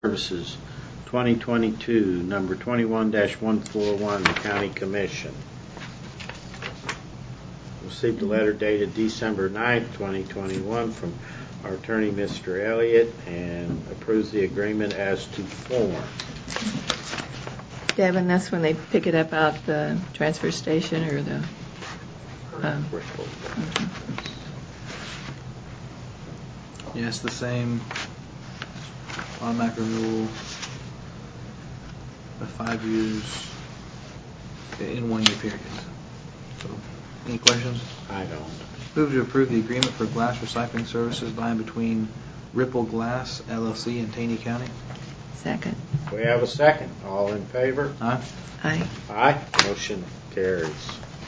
Services 2022, number 21-141, the County Commission. Received a letter dated December 9th, 2021 from our attorney, Mr. Elliott, and approves the agreement as to form. Devin, that's when they pick it up out the transfer station or the... Yes, the same automatic renewal of 5 years in 1 year period. So, any questions? I don't. Move to approve the agreement for glass recycling services by and between Ripple Glass LLC and Taney County. Second. We have a second. All in favor? Aye. Aye. Aye. Motion carries.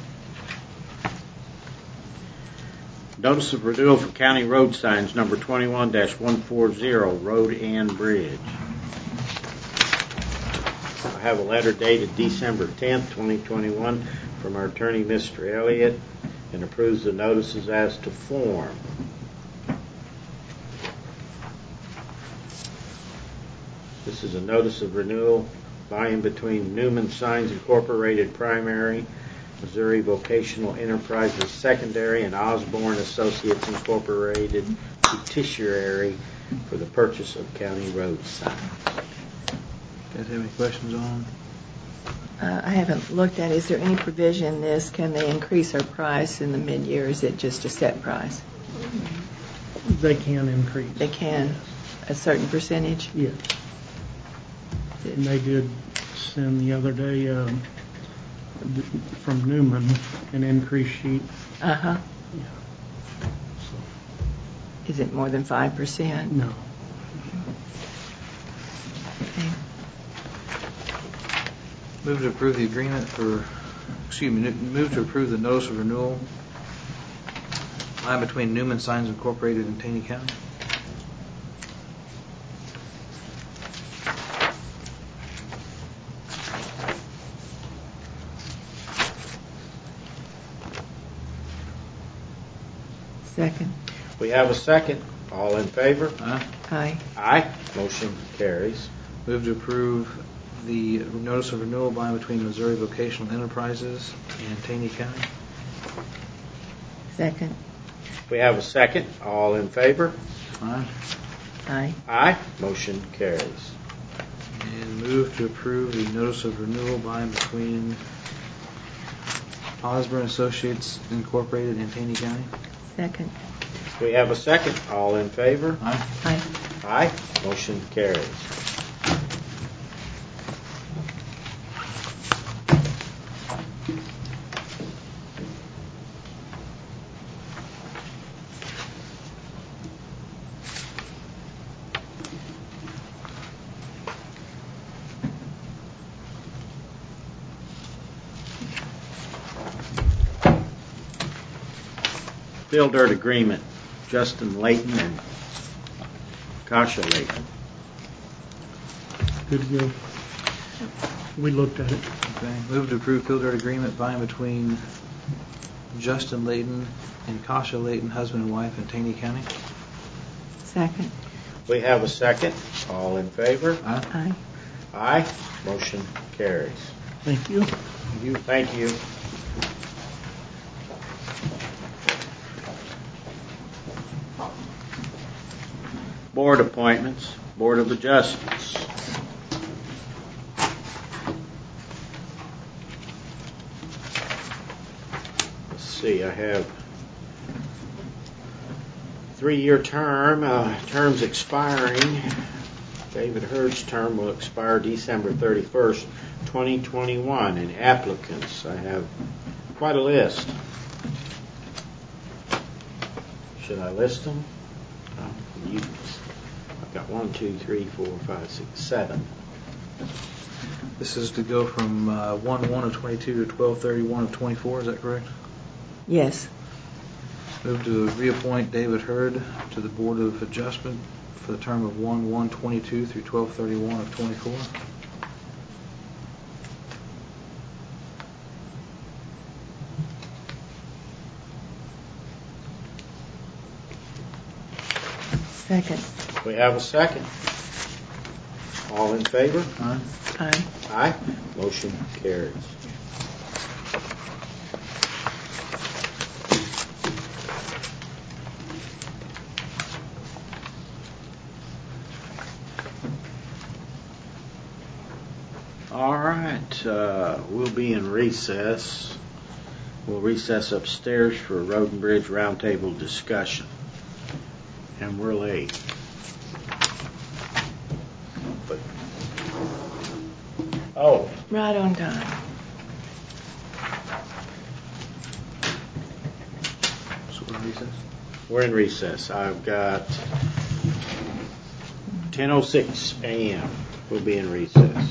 Notice of renewal for county road signs, number 21-140, road and bridge. I have a letter dated December 10th, 2021 from our attorney, Mr. Elliott, and approves the notices as to form. This is a notice of renewal by and between Newman Signs Incorporated Primary, Missouri Vocational Enterprises Secondary, and Osborne Associates Incorporated Tertiary for the purchase of county road signs. Guys have any questions on? I haven't looked at it. Is there any provision in this? Can they increase our price in the mid-year? Is it just a set price? They can increase. They can? A certain percentage? Yes. And they did send the other day from Newman an increase sheet. Uh-huh. Yeah. So, is it more than 5%? no. Okay. Move to approve the agreement for, move to approve the notice of renewal by and between Newman Signs Incorporated and Taney County. Second. We have a second. All in favor? Aye. Aye. Aye. Motion carries. Move to approve the notice of renewal by and between Missouri Vocational Enterprises and Taney County. Second. We have a second. All in favor? Aye. Aye. Aye. Motion carries. And move to approve the notice of renewal by and between Osborne Associates Incorporated and Taney County. Second. We have a second. All in favor? Aye. Aye. Aye. Motion carries. Fill dirt agreement, Justin Layton and Kasha Layton. Good to go. We looked at it. Okay. Move to approve fill dirt agreement by and between Justin Layton and Kasha Layton, husband and wife, in Taney County. Second. We have a second. All in favor? Aye. Aye. Aye. Motion carries. Thank you. Thank you. Thank you. Board appointments, Board of Adjustments. Let's see, I have 3-year term, terms expiring. David Hurd's term will expire December 31st, 2021. And applicants, I have quite a list. Should I list them? I've got 1, 2, 3, 4, 5, 6, 7. This is to go from 1/1 of 22 to 12/31 of 24. Is that correct? Yes. Move to reappoint David Hurd to the Board of Adjustment for the term of 1/1/22 through 12/31 of 24. Second. We have a second. All in favor? Aye. Aye. Aye. Motion carries. All right, we'll be in recess. We'll recess upstairs for a road and bridge roundtable discussion. And we're late. But, oh, Right on time. So we're in recess? we're in recess. I've got 10:06 a.m. We'll be in recess.